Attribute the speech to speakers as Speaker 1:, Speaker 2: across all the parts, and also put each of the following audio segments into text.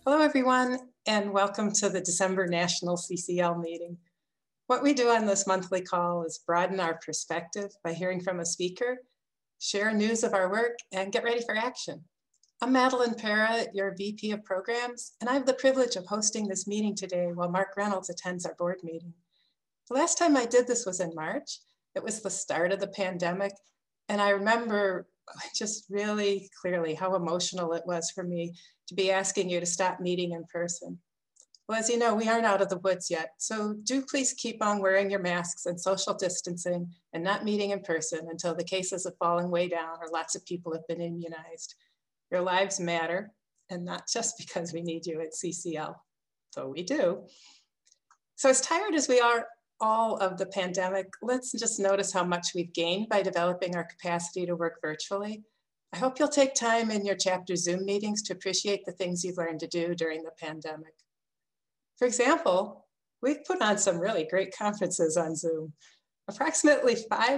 Speaker 1: Hello, everyone, and welcome to the December National CCL meeting. What we do on this monthly call is broaden our perspective by hearing from a speaker, share news of our work, and get ready for action. I'm Madeline Para, your VP of Programs, and I have the privilege of hosting this meeting today while Mark Reynolds attends our board meeting. The last time I did this was in March. It was the start of the pandemic, and I remember just really clearly how emotional it was for me to be asking you to stop meeting in person. Well, as you know, we aren't out of the woods yet, so do please keep on wearing your masks and social distancing and not meeting in person until the cases have fallen way down or lots of people have been immunized. Your lives matter, and not just because we need you at CCL, though we do. So as tired as we are all of the pandemic, let's just notice how much we've gained by developing our capacity to work virtually. I hope you'll take time in your chapter Zoom meetings to appreciate the things you've learned to do during the pandemic. For example, we've put on some really great conferences on Zoom. Approximately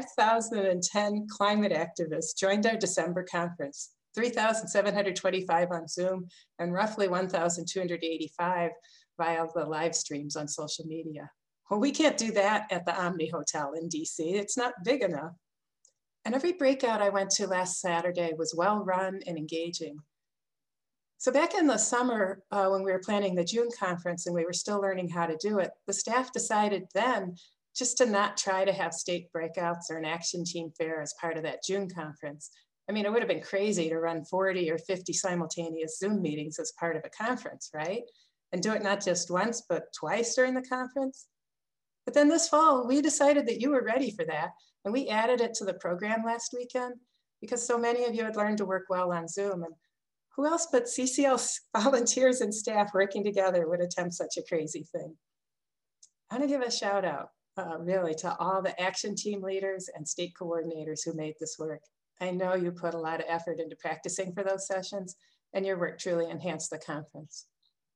Speaker 1: 5,010 climate activists joined our December conference, 3,725 on Zoom, and roughly 1,285 via the live streams on social media. Well, we can't do that at the Omni Hotel in DC. It's not big enough. And every breakout I went to last Saturday was well run and engaging. So back in the summer, when we were planning the June conference and we were still learning how to do it, the staff decided then just to not try to have state breakouts or an action team fair as part of that June conference. I mean, it would have been crazy to run 40 or 50 simultaneous Zoom meetings as part of a conference, right? And do it not just once, but twice during the conference. But then this fall, we decided that you were ready for that. And we added it to the program last weekend because so many of you had learned to work well on Zoom. And who else but CCL volunteers and staff working together would attempt such a crazy thing? I want to give a shout out really to all the action team leaders and state coordinators who made this work. I know you put a lot of effort into practicing for those sessions and your work truly enhanced the conference.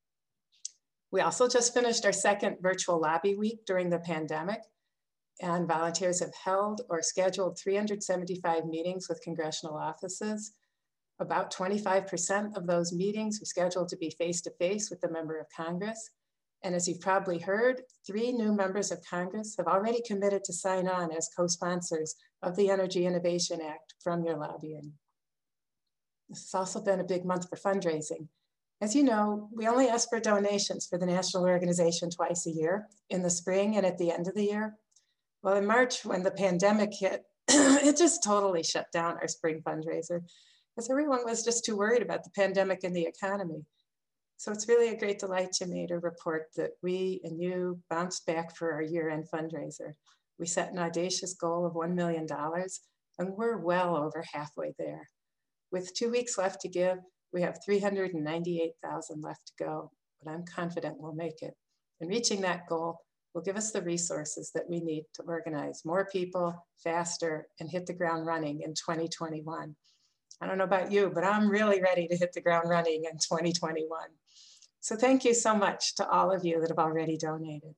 Speaker 1: We also just finished our second virtual lobby week during the pandemic, and volunteers have held or scheduled 375 meetings with congressional offices. About 25% of those meetings were scheduled to be face-to-face with the member of Congress. And as you've probably heard, 3 new members of Congress have already committed to sign on as co-sponsors of the Energy Innovation Act from your lobbying. This has also been a big month for fundraising. As you know, we only ask for donations for the national organization twice a year, in the spring and at the end of the year. Well, in March, when the pandemic hit, it just totally shut down our spring fundraiser because everyone was just too worried about the pandemic and the economy. So it's really a great delight to me to report that we and you bounced back for our year-end fundraiser. We set an audacious goal of $1 million, and we're well over halfway there. With 2 weeks left to give, we have 398,000 left to go, but I'm confident we'll make it. And reaching that goal will give us the resources that we need to organize more people faster and hit the ground running in 2021. I don't know about you, but I'm really ready to hit the ground running in 2021. So thank you so much to all of you that have already donated.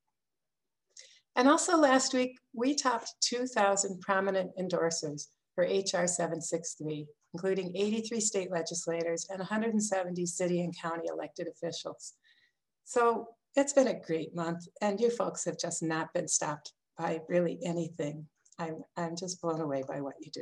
Speaker 1: And also last week, we topped 2,000 prominent endorsers for HR 763, including 83 state legislators and 170 city and county elected officials. So it's been a great month, and you folks have just not been stopped by really anything. I'm just blown away by what you do.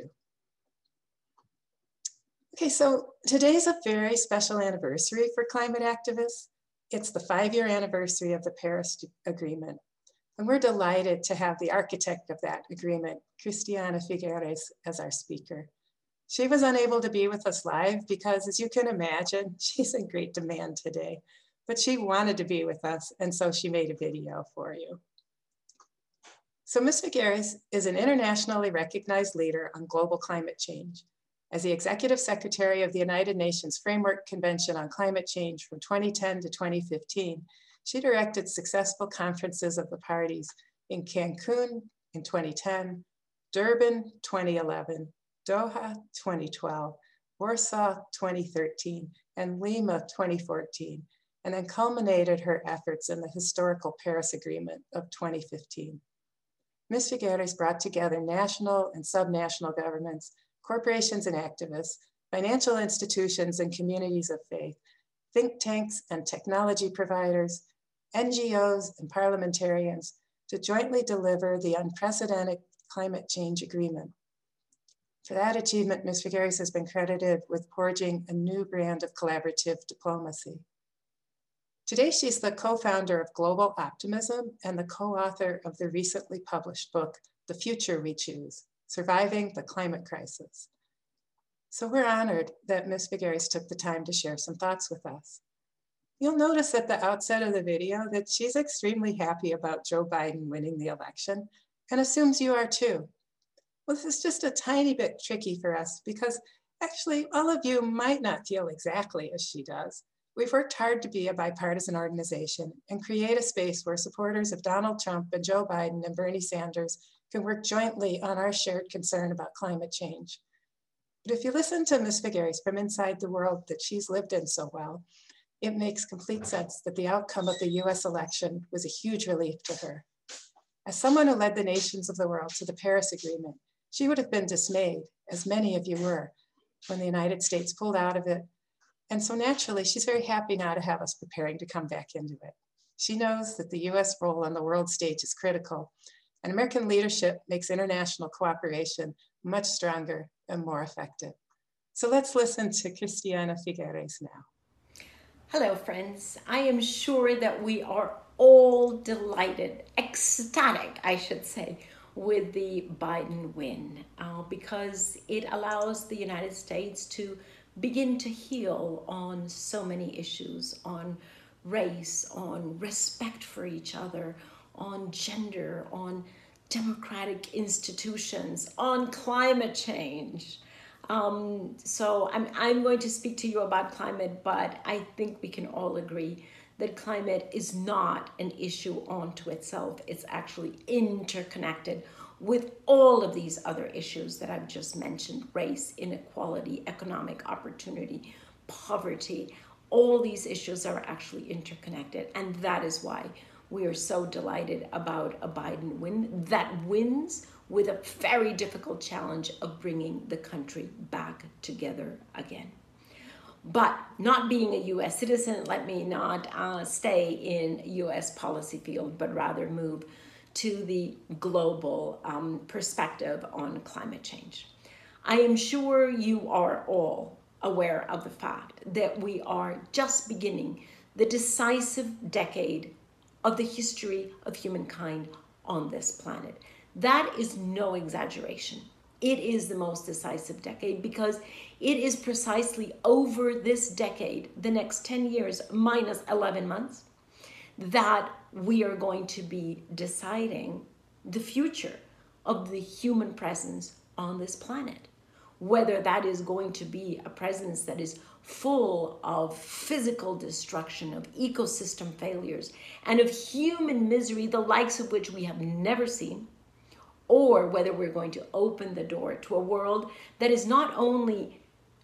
Speaker 1: Okay, so today's a very special anniversary for climate activists. It's the 5-year anniversary of the Paris Agreement. And we're delighted to have the architect of that agreement, Christiana Figueres, as our speaker. She was unable to be with us live because, as you can imagine, she's in great demand today, but she wanted to be with us, and so she made a video for you. So Ms. Figueres is an internationally recognized leader on global climate change. As the Executive Secretary of the United Nations Framework Convention on Climate Change from 2010 to 2015, she directed successful conferences of the parties in Cancun in 2010, Durban 2011, Doha 2012, Warsaw 2013, and Lima 2014, and then culminated her efforts in the historical Paris Agreement of 2015. Ms. Figueres brought together national and subnational governments, corporations and activists, financial institutions and communities of faith think tanks and technology providers, NGOs and parliamentarians to jointly deliver the unprecedented climate change agreement. For that achievement, Ms. Figueres has been credited with forging a new brand of collaborative diplomacy. Today, she's the co-founder of Global Optimism and the co-author of the recently published book, The Future We Choose, Surviving the Climate Crisis. So we're honored that Ms. Figueres took the time to share some thoughts with us. You'll notice at the outset of the video that she's extremely happy about Joe Biden winning the election and assumes you are too. Well, this is just a tiny bit tricky for us because actually all of you might not feel exactly as she does. We've worked hard to be a bipartisan organization and create a space where supporters of Donald Trump and Joe Biden and Bernie Sanders can work jointly on our shared concern about climate change. But if you listen to Ms. Figueres from inside the world that she's lived in so well, it makes complete sense that the outcome of the US election was a huge relief to her. As someone who led the nations of the world to the Paris Agreement, she would have been dismayed, as many of you were, when the United States pulled out of it. And so naturally, she's very happy now to have us preparing to come back into it. She knows that the US role on the world stage is critical, and American leadership makes international cooperation much stronger and more effective. So let's listen to Christiana Figueres now.
Speaker 2: Hello, friends. I am sure that we are all delighted, ecstatic, I should say, with the Biden win, because it allows the United States to begin to heal on so many issues, on race, on respect for each other, on gender, on democratic institutions, on climate change. So I'm going to speak to you about climate, but I think we can all agree that climate is not an issue unto itself. It's actually interconnected with all of these other issues that I've just mentioned: race, inequality, economic opportunity, poverty. All these issues are actually interconnected, and that is why we are so delighted about a Biden win that wins with a very difficult challenge of bringing the country back together again. But not being a US citizen, let me not stay in US policy field, but rather move to the global perspective on climate change. I am sure you are all aware of the fact that we are just beginning the decisive decade of the history of humankind on this planet. That is no exaggeration. It is the most decisive decade because it is precisely over this decade, the next 10 years minus 11 months, that we are going to be deciding the future of the human presence on this planet. Whether that is going to be a presence that is full of physical destruction, of ecosystem failures, and of human misery, the likes of which we have never seen, or whether we're going to open the door to a world that is not only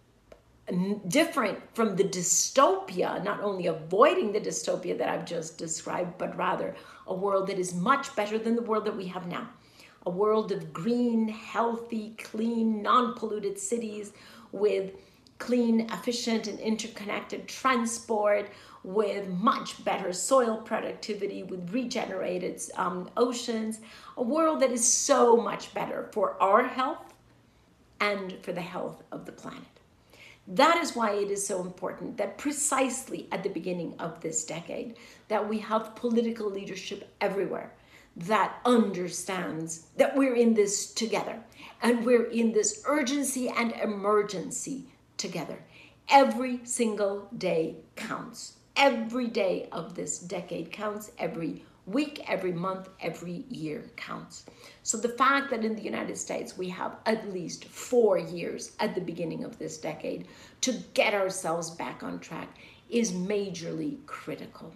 Speaker 2: different from the dystopia, not only avoiding the dystopia that I've just described, but rather a world that is much better than the world that we have now. A world of green, healthy, clean, non-polluted cities with clean, efficient, and interconnected transport, with much better soil productivity, with regenerated oceans, a world that is so much better for our health and for the health of the planet. That is why it is so important that precisely at the beginning of this decade, that we have political leadership everywhere that understands that we're in this together, and we're in this urgency and emergency together. Every single day counts. Every day of this decade counts. Every week, every month, every year counts. So the fact that in the United States we have at least 4 years at the beginning of this decade to get ourselves back on track is majorly critical.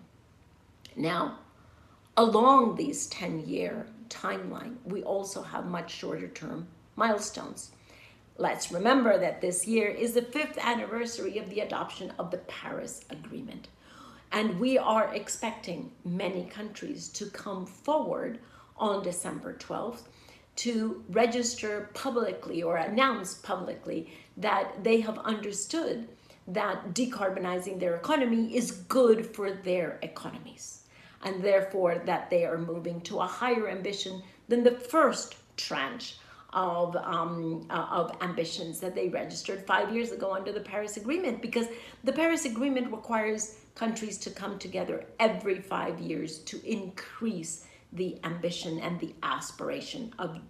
Speaker 2: Now, along these 10-year timeline, we also have much shorter term milestones. Let's remember that this year is the 5th anniversary of the adoption of the Paris Agreement. And we are expecting many countries to come forward on December 12th to register publicly or announce publicly that they have understood that decarbonizing their economy is good for their economies, and therefore that they are moving to a higher ambition than the first tranche of ambitions that they registered 5 years ago under the Paris Agreement, because the Paris Agreement requires countries to come together every 5 years to increase the ambition and the aspiration of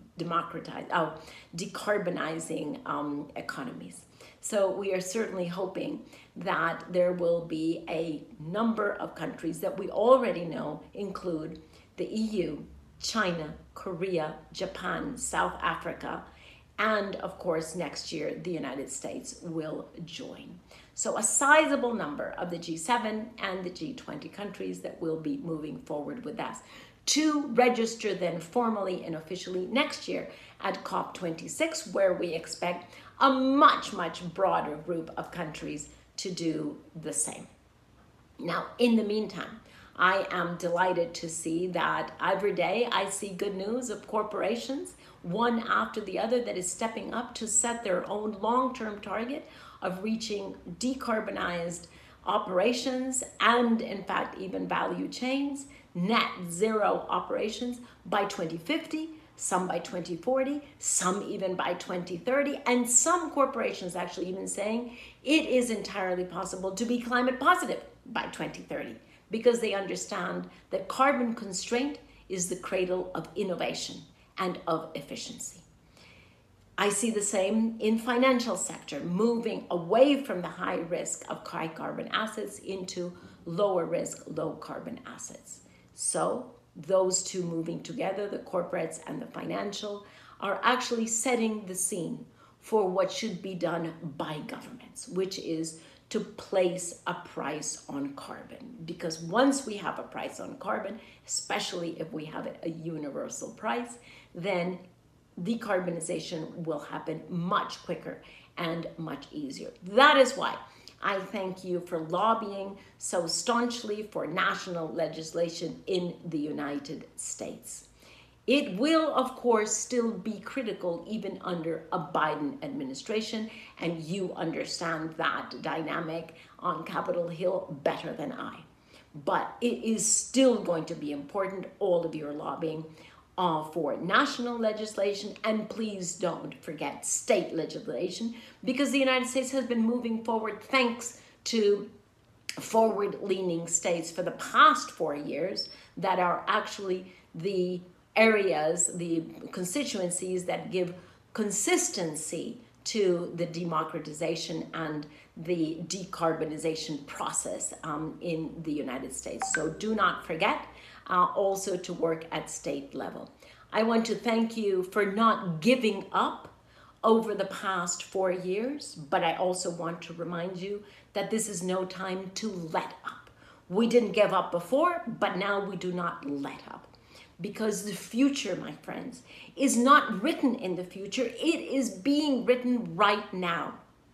Speaker 2: decarbonizing economies. So we are certainly hoping that there will be a number of countries that we already know include the EU, China, Korea, Japan, South Africa, and of course next year the United States will join. So a sizable number of the G7 and the G20 countries that will be moving forward with that, to register then formally and officially next year at COP26, where we expect a much, much broader group of countries to do the same. Now, in the meantime, I am delighted to see that every day I see good news of corporations, one after the other, that is stepping up to set their own long-term target of reaching decarbonized operations and, in fact, even value chains, net zero operations by 2050, some by 2040, some even by 2030, and some corporations actually even saying it is entirely possible to be climate positive by 2030, because they understand that carbon constraint is the cradle of innovation and of efficiency. I see the same in financial sector, moving away from the high risk of high carbon assets into lower risk, low carbon assets. So those two moving together, the corporates and the financial, are actually setting the scene for what should be done by governments, which is to place a price on carbon. Because once we have a price on carbon, especially if we have it a universal price, then decarbonization will happen much quicker and much easier. That is why I thank you for lobbying so staunchly for national legislation in the United States. It will, of course, still be critical even under a Biden administration, and you understand that dynamic on Capitol Hill better than I. But it is still going to be important, all of your lobbying for national legislation, and please don't forget state legislation, because the United States has been moving forward thanks to forward-leaning states for the past 4 years that are actually the areas, the constituencies that give consistency to the democratization and the decarbonization process in the United States. So do not forget also to work at state level. I want to thank you for not giving up over the past 4 years, but I also want to remind you that this is no time to let up. We didn't give up before, but now we do not let up. Because the future, my friends, is not written in the future. It is being written right now,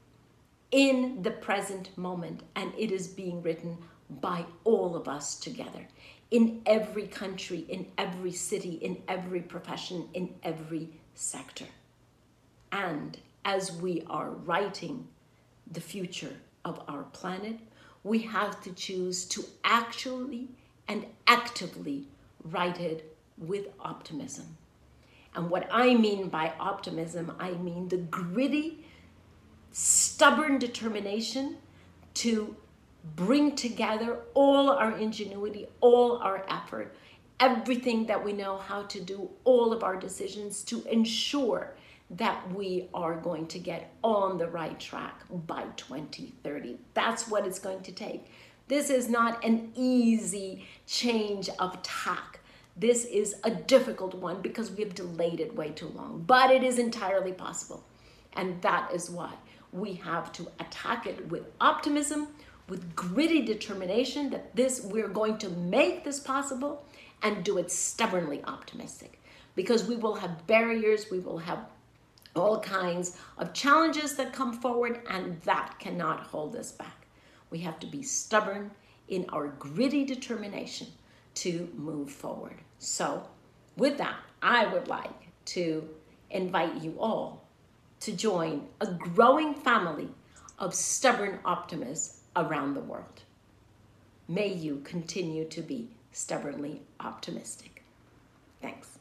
Speaker 2: in the present moment, and it is being written by all of us together, in every country, in every city, in every profession, in every sector. And as we are writing the future of our planet, we have to choose to actually and actively write it with optimism. And what I mean by optimism, I mean the gritty, stubborn determination to bring together all our ingenuity, all our effort, everything that we know how to do, all of our decisions to ensure that we are going to get on the right track by 2030. That's what it's going to take. This is not an easy change of tack. This is a difficult one because we have delayed it way too long, but it is entirely possible. And that is why we have to attack it with optimism, with gritty determination that we're going to make this possible, and do it stubbornly optimistic, because we will have barriers, we will have all kinds of challenges that come forward, and that cannot hold us back. We have to be stubborn in our gritty determination to move forward. So with that, I would like to invite you all to join a growing family of stubborn optimists around the world. May you continue to be stubbornly optimistic. Thanks.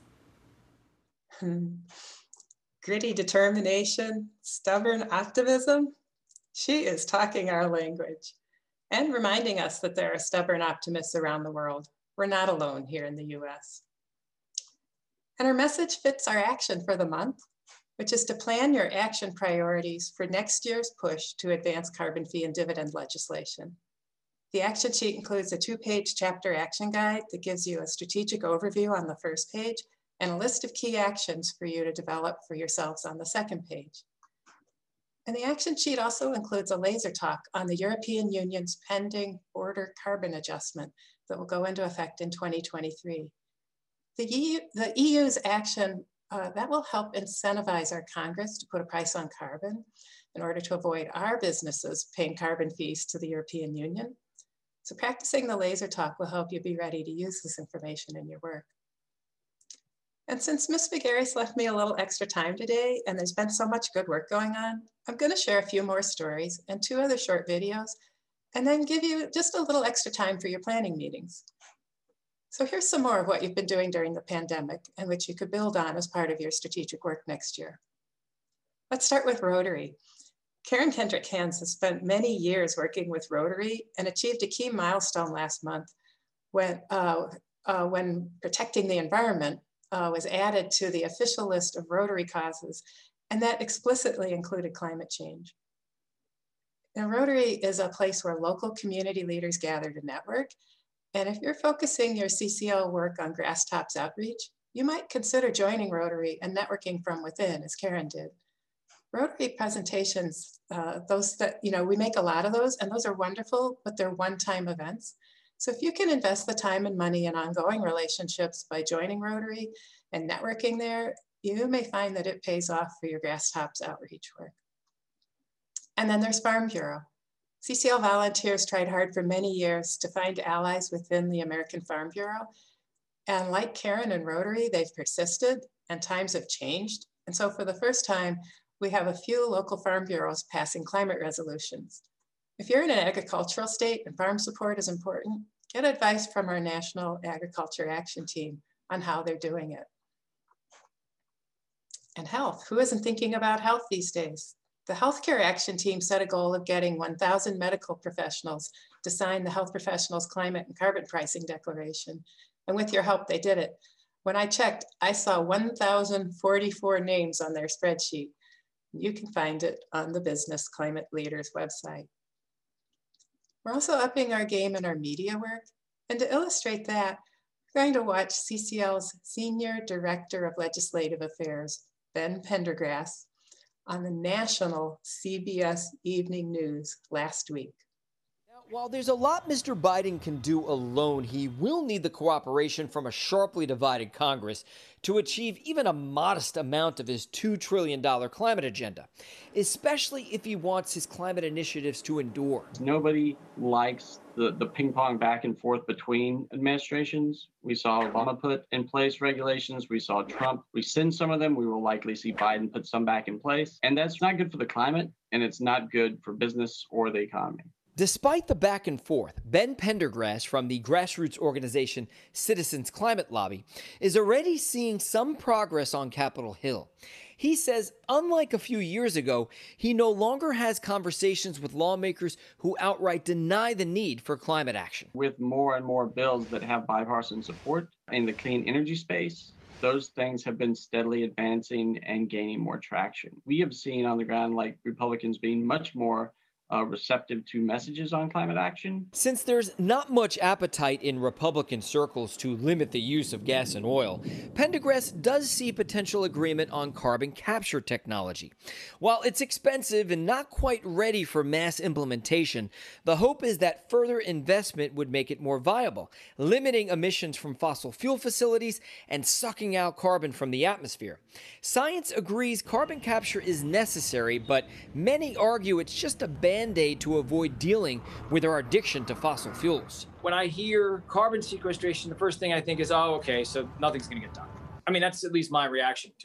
Speaker 1: Gritty determination, stubborn optimism. She is talking our language and reminding us that there are stubborn optimists around the world. We're not alone here in the US. And her message fits our action for the month, which is to plan your action priorities for next year's push to advance carbon fee and dividend legislation. The action sheet includes a 2-page chapter action guide that gives you a strategic overview on the first page and a list of key actions for you to develop for yourselves on the second page. And the action sheet also includes a laser talk on the European Union's pending border carbon adjustment that will go into effect in 2023. The EU's action that will help incentivize our Congress to put a price on carbon in order to avoid our businesses paying carbon fees to the European Union. So practicing the laser talk will help you be ready to use this information in your work. And since Ms. Figueres left me a little extra time today and there's been so much good work going on, I'm going to share a few more stories and 2 other short videos and then give you just a little extra time for your planning meetings. So here's some more of what you've been doing during the pandemic and which you could build on as part of your strategic work next year. Let's start with Rotary. Karen Kendrick Hans has spent many years working with Rotary and achieved a key milestone last month when protecting the environment was added to the official list of Rotary causes, and that explicitly included climate change. Now, Rotary is a place where local community leaders gather to network, and if you're focusing your CCL work on grass tops outreach, you might consider joining Rotary and networking from within, as Karen did. Rotary presentations, we make a lot of those, and those are wonderful, but they're one-time events. So if you can invest the time and money in ongoing relationships by joining Rotary and networking there, you may find that it pays off for your grass tops outreach work. And then there's Farm Bureau. CCL volunteers tried hard for many years to find allies within the American Farm Bureau. And like Karen and Rotary, they've persisted and times have changed. And so for the first time, we have a few local farm bureaus passing climate resolutions. If you're in an agricultural state and farm support is important, get advice from our National Agriculture Action Team on how they're doing it. And health, who isn't thinking about health these days? The Healthcare Action Team set a goal of getting 1,000 medical professionals to sign the Health Professionals Climate and Carbon Pricing Declaration. And with your help, they did it. When I checked, I saw 1,044 names on their spreadsheet. You can find it on the Business Climate Leaders website. We're also upping our game in our media work. And to illustrate that, we're going to watch CCL's Senior Director of Legislative Affairs, Ben Pendergrass, on the national CBS Evening News last week.
Speaker 3: While there's a lot Mr. Biden can do alone, he will need the cooperation from a sharply divided Congress to achieve even a modest amount of his $2 trillion climate agenda, especially if he wants his climate initiatives to endure.
Speaker 4: Nobody likes the ping pong back and forth between administrations. We saw Obama put in place regulations. We saw Trump rescind some of them. We will likely see Biden put some back in place. And that's not good for the climate, and it's not good for business or the economy.
Speaker 3: Despite the back and forth, Ben Pendergrass from the grassroots organization Citizens Climate Lobby is already seeing some progress on Capitol Hill. He says, unlike a few years ago, he no longer has conversations with lawmakers who outright deny the need for climate action.
Speaker 4: With more and more bills that have bipartisan support in the clean energy space, those things have been steadily advancing and gaining more traction. We have seen on the ground like Republicans being much more receptive to messages on climate action.
Speaker 3: Since there's not much appetite in Republican circles to limit the use of gas and oil, Pendergrass does see potential agreement on carbon capture technology. While it's expensive and not quite ready for mass implementation, the hope is that further investment would make it more viable, limiting emissions from fossil fuel facilities and sucking out carbon from the atmosphere. Science agrees carbon capture is necessary, but many argue it's just a band-aid to avoid dealing with our addiction to fossil fuels.
Speaker 5: When I hear carbon sequestration, the first thing I think is, oh, okay, so nothing's going to get done. I mean, that's at least my reaction to it.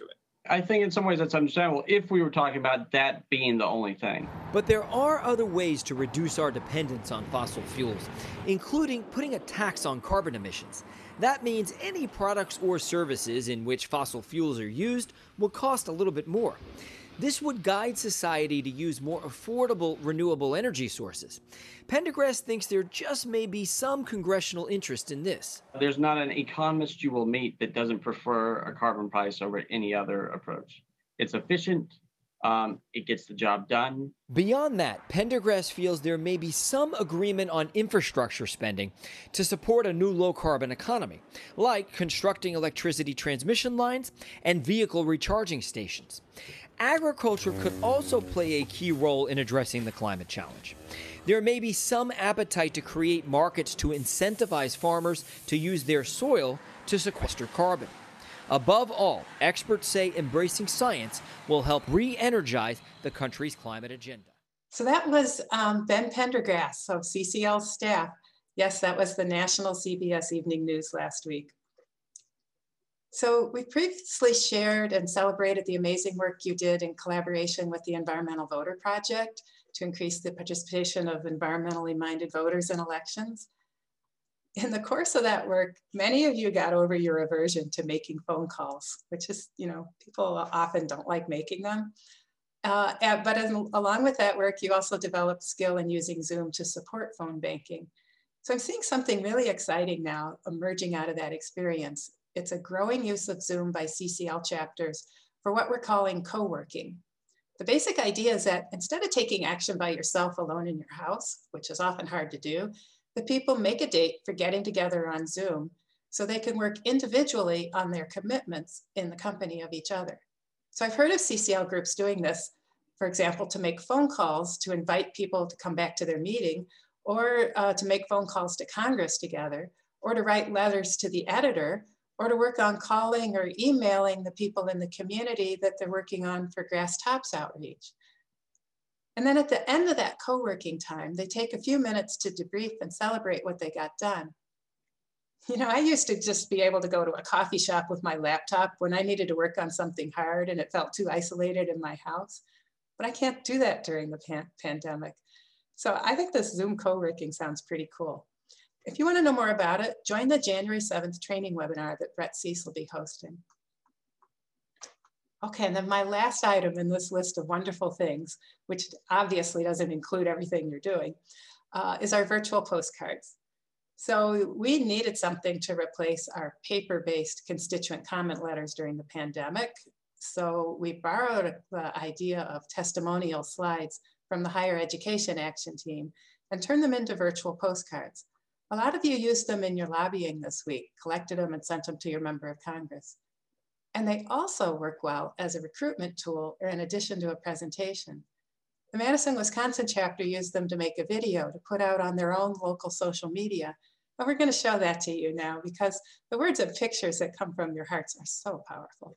Speaker 4: I think in some ways that's understandable if we were talking about that being the only thing.
Speaker 3: But there are other ways to reduce our dependence on fossil fuels, including putting a tax on carbon emissions. That means any products or services in which fossil fuels are used will cost a little bit more. This would guide society to use more affordable renewable energy sources. Pendergrass thinks there just may be some congressional interest in this.
Speaker 4: There's not an economist you will meet that doesn't prefer a carbon price over any other approach. It's efficient, it gets the job done.
Speaker 3: Beyond that, Pendergrass feels there may be some agreement on infrastructure spending to support a new low-carbon economy, like constructing electricity transmission lines and vehicle recharging stations. Agriculture could also play a key role in addressing the climate challenge. There may be some appetite to create markets to incentivize farmers to use their soil to sequester carbon. Above all, experts say embracing science will help re-energize the country's climate agenda.
Speaker 1: So that was Ben Pendergrass of CCL staff. Yes, that was the national CBS Evening News last week. So we previously shared and celebrated the amazing work you did in collaboration with the Environmental Voter Project to increase the participation of environmentally minded voters in elections. In the course of that work, many of you got over your aversion to making phone calls, which is, people often don't like making them. Along with that work, you also developed skill in using Zoom to support phone banking. So I'm seeing something really exciting now emerging out of that experience. It's a growing use of Zoom by CCL chapters for what we're calling co-working. The basic idea is that instead of taking action by yourself alone in your house, which is often hard to do, the people make a date for getting together on Zoom so they can work individually on their commitments in the company of each other. So I've heard of CCL groups doing this, for example, to make phone calls to invite people to come back to their meeting, or to make phone calls to Congress together, or to write letters to the editor, or to work on calling or emailing the people in the community that they're working on for Grass Tops outreach. And then at the end of that co-working time, they take a few minutes to debrief and celebrate what they got done. I used to just be able to go to a coffee shop with my laptop when I needed to work on something hard and it felt too isolated in my house, but I can't do that during the pandemic. So I think this Zoom co-working sounds pretty cool. If you want to know more about it, join the January 7th training webinar that Brett Cease will be hosting. Okay, and then my last item in this list of wonderful things, which obviously doesn't include everything you're doing, is our virtual postcards. So we needed something to replace our paper-based constituent comment letters during the pandemic. So we borrowed the idea of testimonial slides from the Higher Education Action Team and turned them into virtual postcards. A lot of you used them in your lobbying this week, collected them and sent them to your member of Congress. And they also work well as a recruitment tool or in addition to a presentation. The Madison, Wisconsin chapter used them to make a video to put out on their own local social media. And we're going to show that to you now because the words and pictures that come from your hearts are so powerful.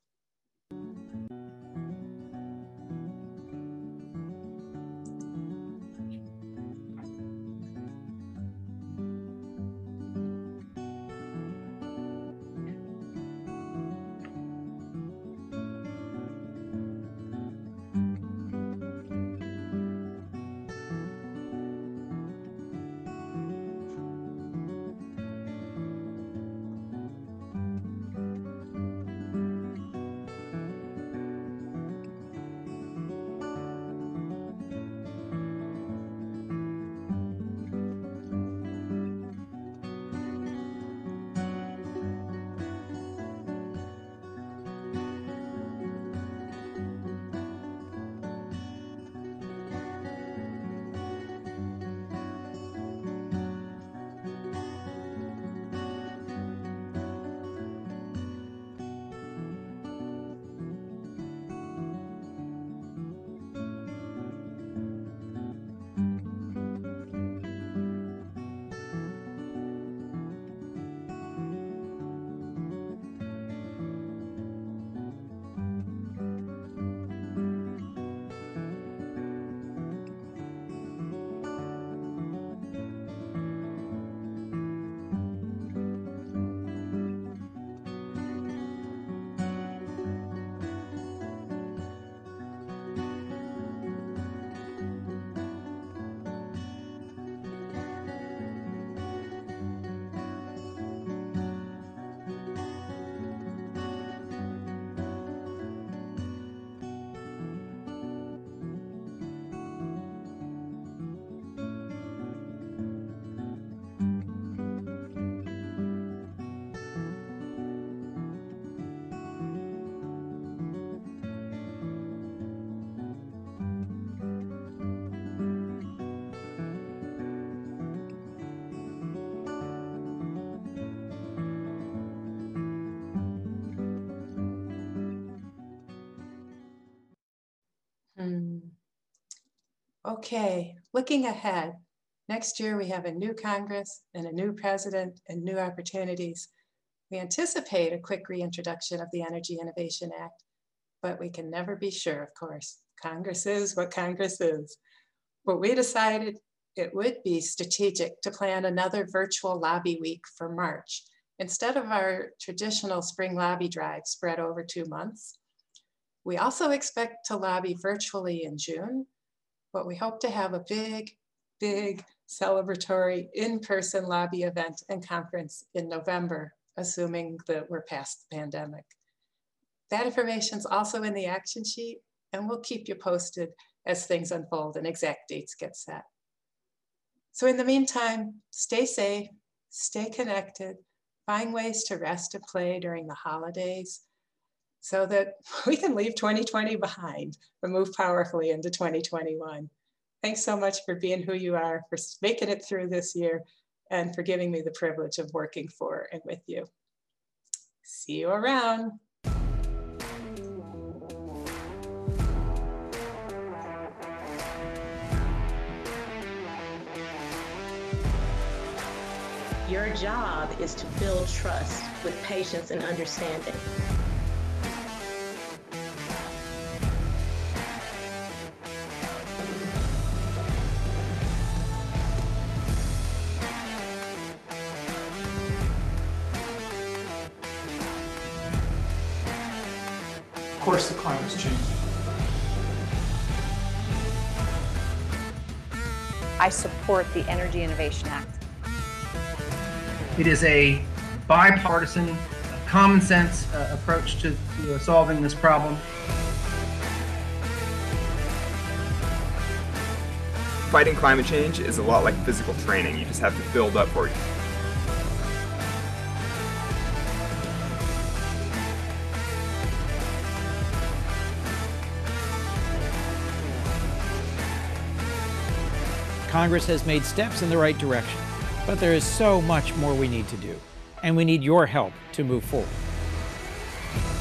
Speaker 1: Okay, looking ahead, next year we have a new Congress and a new president and new opportunities. We anticipate a quick reintroduction of the Energy Innovation Act, but we can never be sure, of course. Congress is what Congress is. But we decided it would be strategic to plan another virtual lobby week for March, instead of our traditional spring lobby drive spread over 2 months. We also expect to lobby virtually in June, but we hope to have a big celebratory in-person lobby event and conference in November, assuming that we're past the pandemic. That information is also in the action sheet, and we'll keep you posted as things unfold and exact dates get set. So in the meantime, stay safe, stay connected, find ways to rest and play during the holidays so that we can leave 2020 behind and move powerfully into 2021. Thanks so much for being who you are, for making it through this year, and for giving me the privilege of working for and with you. See you around.
Speaker 5: Your job is to build trust with patience and understanding.
Speaker 6: Of course, the climate's changing.
Speaker 7: I support the Energy Innovation Act.
Speaker 8: It is a bipartisan, common sense approach to solving this problem.
Speaker 9: Fighting climate change is a lot like physical training. You just have to build up for it.
Speaker 10: Congress has made steps in the right direction, but there is so much more we need to do, and we need your help to move forward.